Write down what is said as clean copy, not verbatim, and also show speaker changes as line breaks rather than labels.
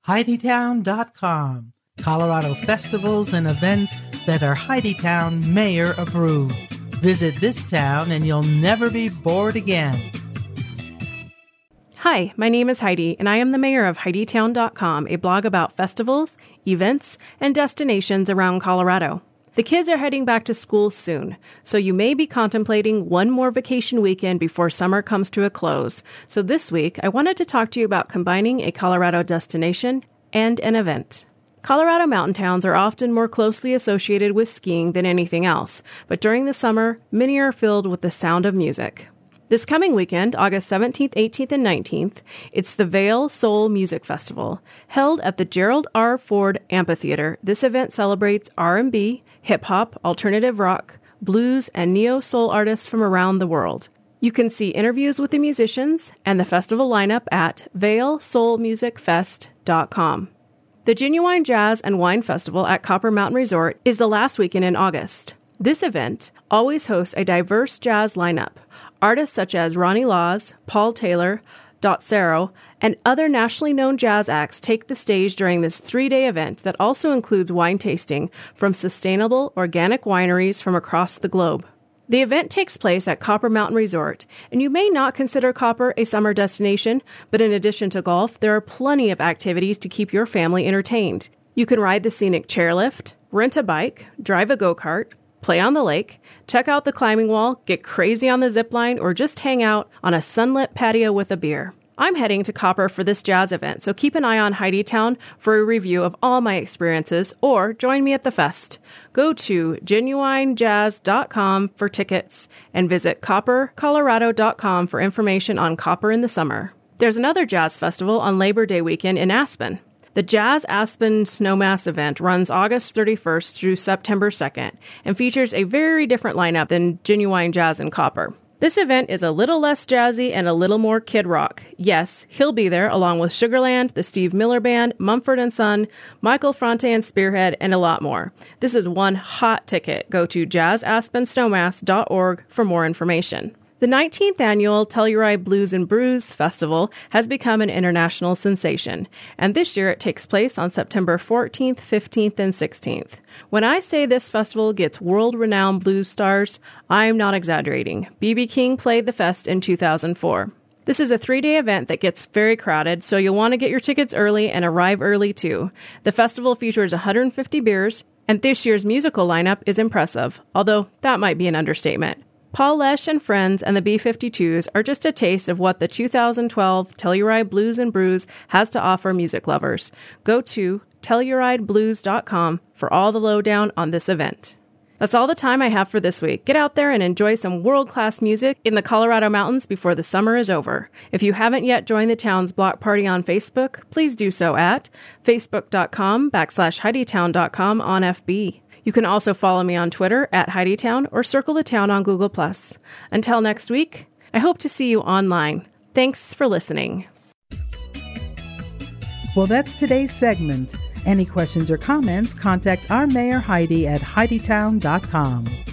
HeidiTown.com. Colorado festivals and events that are Heidi-Town mayor approved. Visit this town and you'll never be bored again.
Hi, my name is Heidi, and I am the mayor of HeidiTown.com, a blog about festivals, events, and destinations around Colorado. The kids are heading back to school soon, so you may be contemplating one more vacation weekend before summer comes to a close. So this week, I wanted to talk to you about combining a Colorado destination and an event. Colorado mountain towns are often more closely associated with skiing than anything else, but during the summer, many are filled with the sound of music. This coming weekend, August 17th, 18th, and 19th, it's the Vail Soul Music Festival, held at the Gerald R. Ford Amphitheater. This event celebrates R&B, hip-hop, alternative rock, blues, and neo-soul artists from around the world. You can see interviews with the musicians and the festival lineup at vailsoulmusicfest.com. The Genuine Jazz and Wine Festival at Copper Mountain Resort is the last weekend in August. This event always hosts a diverse jazz lineup. Artists such as Ronnie Laws, Paul Taylor, Dot Sero, and other nationally known jazz acts take the stage during this 3-day event that also includes wine tasting from sustainable, organic wineries from across the globe. The event takes place at Copper Mountain Resort, and you may not consider Copper a summer destination, but in addition to golf, there are plenty of activities to keep your family entertained. You can ride the scenic chairlift, rent a bike, drive a go-kart, play on the lake, check out the climbing wall, get crazy on the zip line, or just hang out on a sunlit patio with a beer. I'm heading to Copper for this jazz event, so keep an eye on Heidi Town for a review of all my experiences, or join me at the fest. Go to genuinejazz.com for tickets and visit coppercolorado.com for information on Copper in the summer. There's another jazz festival on Labor Day weekend in Aspen. The Jazz Aspen Snowmass event runs August 31st through September 2nd and features a very different lineup than Genuine Jazz and Copper. This event is a little less jazzy and a little more kid rock. Yes, he'll be there along with Sugarland, the Steve Miller Band, Mumford & Son, Michael Franti and Spearhead, and a lot more. This is one hot ticket. Go to jazzaspensnowmass.org for more information. The 19th annual Telluride Blues and Brews Festival has become an international sensation, and this year it takes place on September 14th, 15th, and 16th. When I say this festival gets world-renowned blues stars, I'm not exaggerating. B.B. King played the fest in 2004. This is a 3-day event that gets very crowded, so you'll want to get your tickets early and arrive early too. The festival features 150 beers, and this year's musical lineup is impressive, although that might be an understatement. Paul Lesh and Friends and the B-52s are just a taste of what the 2012 Telluride Blues and Brews has to offer music lovers. Go to TellurideBlues.com for all the lowdown on this event. That's all the time I have for this week. Get out there and enjoy some world-class music in the Colorado mountains before the summer is over. If you haven't yet joined the town's block party on Facebook, please do so at facebook.com/HeidiTown.com on FB. You can also follow me on Twitter at HeidiTown or circle the town on Google+. Until next week, I hope to see you online. Thanks for listening.
Well, that's today's segment. Any questions or comments, contact our Mayor Heidi at HeidiTown.com.